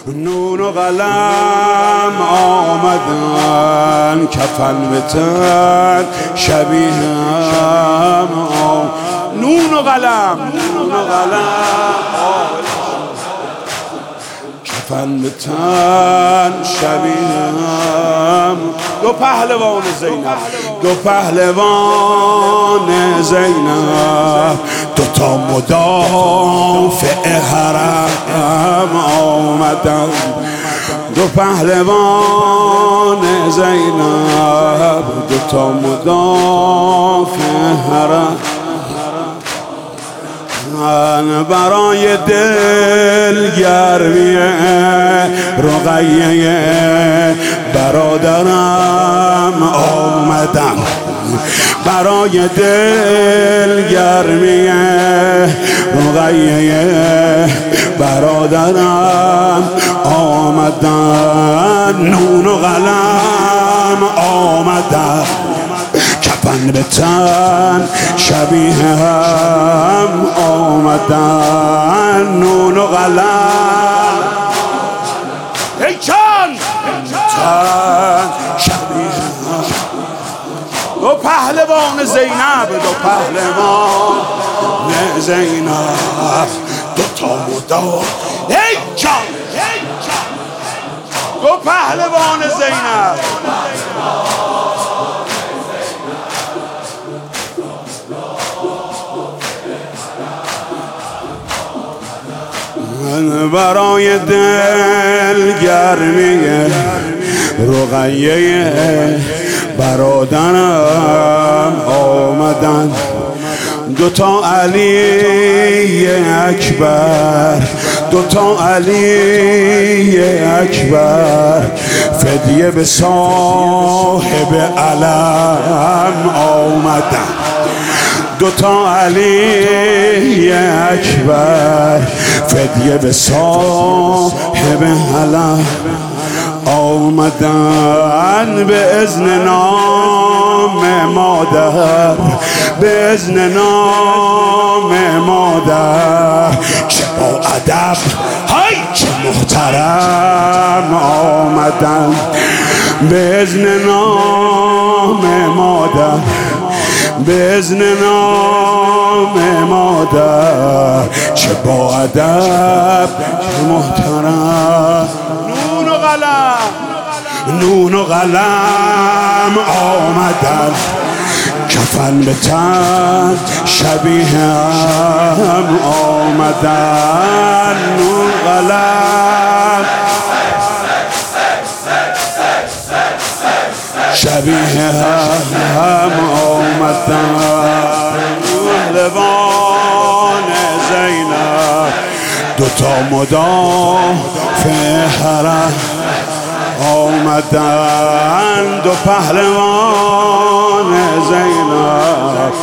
نون و قلم آمدن کفن به تن شبیه هم نون و قلم کفن به تن شبیه هم دو پهلوان زینب دوتا مدافع حرم آمدن دو پهلوان زینب دوتا مدافع حرم برای دل گرمی رقیه برادرم آمدم برای دل گرمی رقیه برادرم آمدن نون و قلم آمدن کفن به تن شبیه هم آمدن نون و قلم ای چند تن شبیه هم دو پهلوان زینب دوتا مدار ای چند دو پهلوان زینب برای دل گرمی رقیه برادرم آمدن دوتا علی اکبر فدیه به صاحب علم آمدن دوتا علی اکبر فدیه به صاحب علم آمدن به اذن نام مادر چه با ادب های چه محترم آمدن به اذن نام مادر چه با ادب چه محترم نون و قلم آمدن کفن به تن شبیه هم آمدن نون قلم شبیه هم آمدن پهلوان زینب دوتا مدافع حرم آمدن دو پهلوان زینب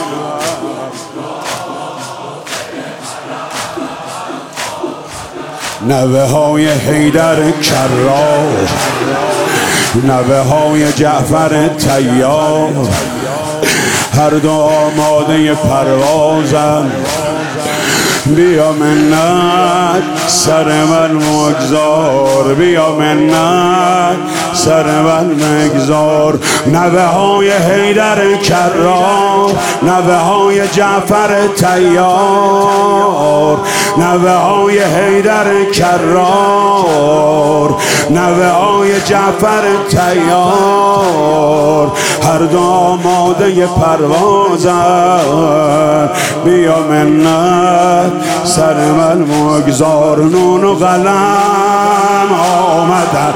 نوه های حیدر کرار نوه های جعفر طیار هر دو آماده پروازن بیا منت سر من مگذار بیا منت سر من مگذار نوه های حیدر کرار نوه های جعفر طیار نوه های حیدر کرار نوه های جعفر طیار هر دو آماده پروازن بیا منت سر من مگذار نون و قلم آمدن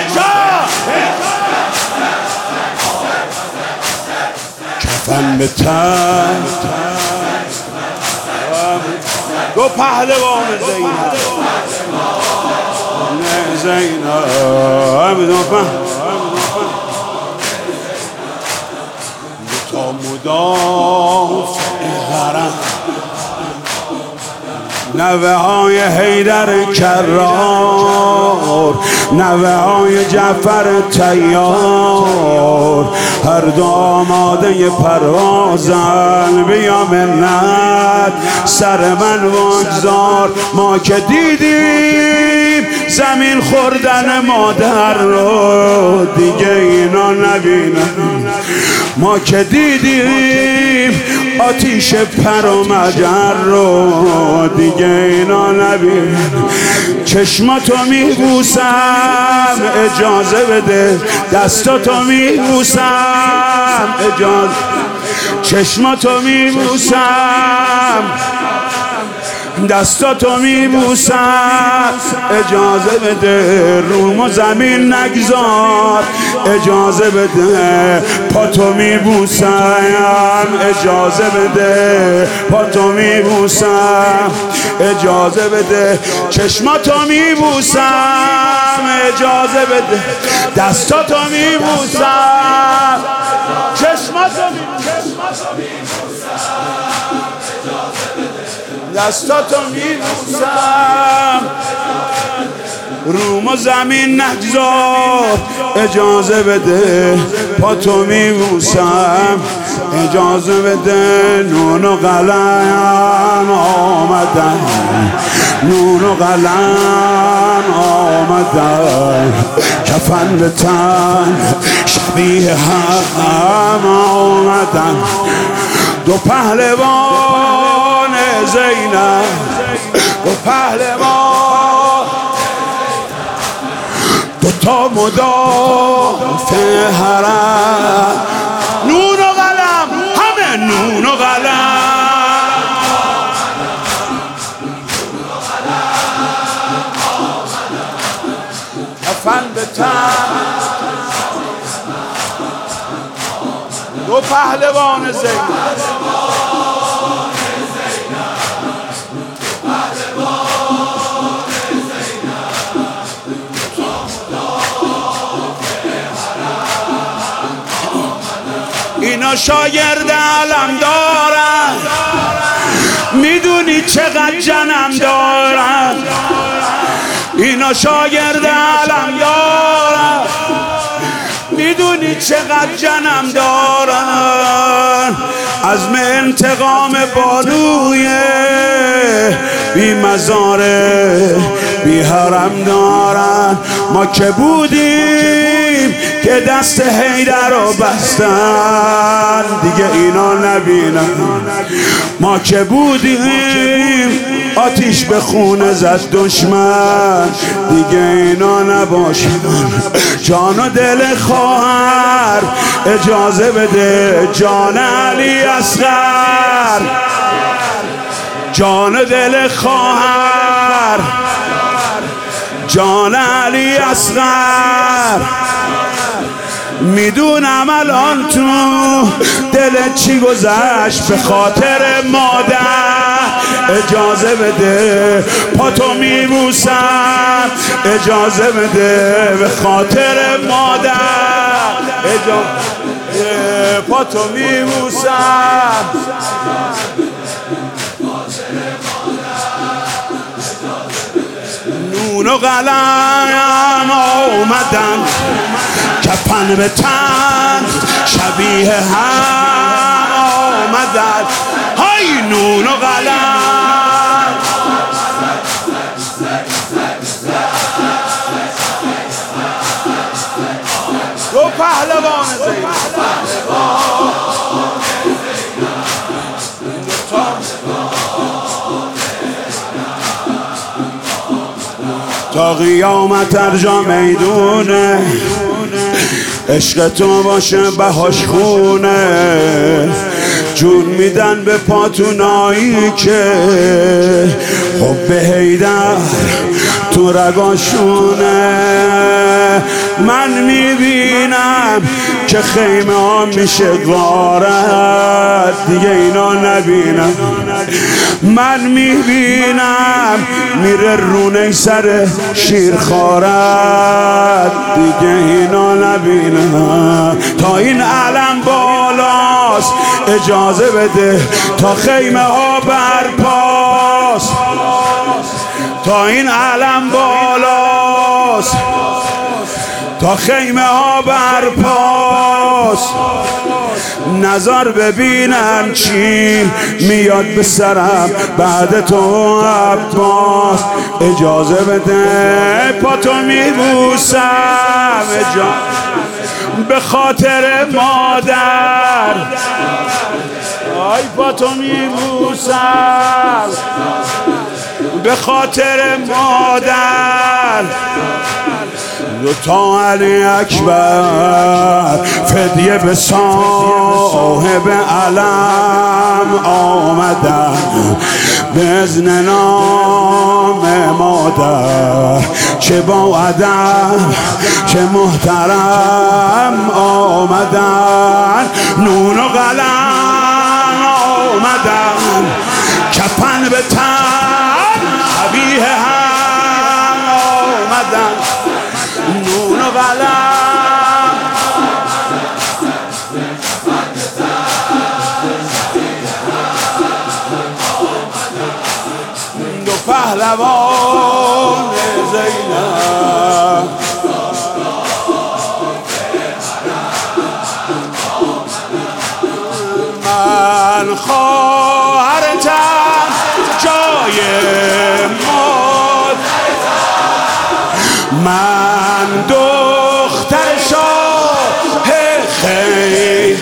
کفن به تن دو پهلوان زینب دوتا مدافع حرم نوه های حیدر کرار نوه های جعفر تیار، هر دو آماده پروازن. بیا منت سر من وگذار، ما که دیدیم زمین خوردن مادر رو دیگه اینا نبینن. ما که دیدیم آتیش پر و مجر رو دیگه اینا نبینن. چشماتو میبوسم اجازه بده، دستاتو میبوسم اجازه، چشماتو میبوسم دستاتو میبوسم اجازه بده، روم و زمین نگذار اجازه بده، پاتو میبوسم اجازه بده، پاتو میبوسم اجازه بده، چشماتو میبوسم اجازه بده، دستاتو میبوسم چشماتو دستاتو میبوسم، روم و زمین نگذار اجازه بده، پاتو میبوسم اجازه بده. نون و قلم آمدن، نون و قلم آمدن، کفن به تن شبیه هم آمدن. دو پهلوان زینب، دو پهلوان، دو تا مدافع حرم. نون و قلم، همه نون و قلم، کفن به تن، دو پهلوان زینب. اینا شاگرد علم دارن، میدونی چقدر جنم دارن. اینا شاگرد علم دارن، میدونی چقدر جنم دارن. عزم انتقام بانوی بی مزاره بی حرم دارن. ما که بودیم که دست حیدر رو بستن دیگه اینا نبینن. ما که بودیم آتیش به خونه زد دشمن دیگه اینا نباشن. جان و دل خواهر اجازه بده، جان علی اصغر، جان دل خواهر، جان علی اصغر. میدونم الان تو دل چی گذشت به خاطر مادر. اجازه بده پاتو میبوسم، اجازه بده به خاطر مادر. اجازه پاتو میبوسم، نون و قلم آمدن، کفن به تن شبیه هم آمدن. های نون و قلم، دو پهلوان زینب، تا قیامت ارجا میدونه، عشق تو باشه بهاش خونه. جون میدن به پاتونایی که حب حیدر تو رگاشونه. من میبینم که خیمه ها میشه غارت دیگه اینا نبینم. من میبینم میره رونه سر شیرخوارت دیگه اینا نبینم. تا این علم بالاست اجازه بده تا خیمه ها برپاست. تا این علم بالاست تا خیمه ها برپاست، نظر ببینم چی میاد به سرم بعد تو عباس. اجازه بده پا تو میبوسم، به خاطر مادر. آی پا تو میبوسم به خاطر مادر. تا علی اکبر فدیه به صاحب علم آمدن، به اذن نام مادر. چه با ادب چه محترم آمدن، نون و قلم آمدن، کفن به تن قبیه هم آمدن، نون و قلم. دو پهلوان زینب من خواهرتم جای من دختر شاه خیر،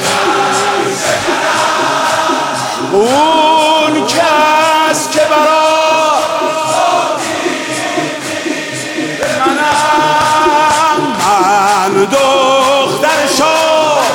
اون کس که برا منم، من دختر شاه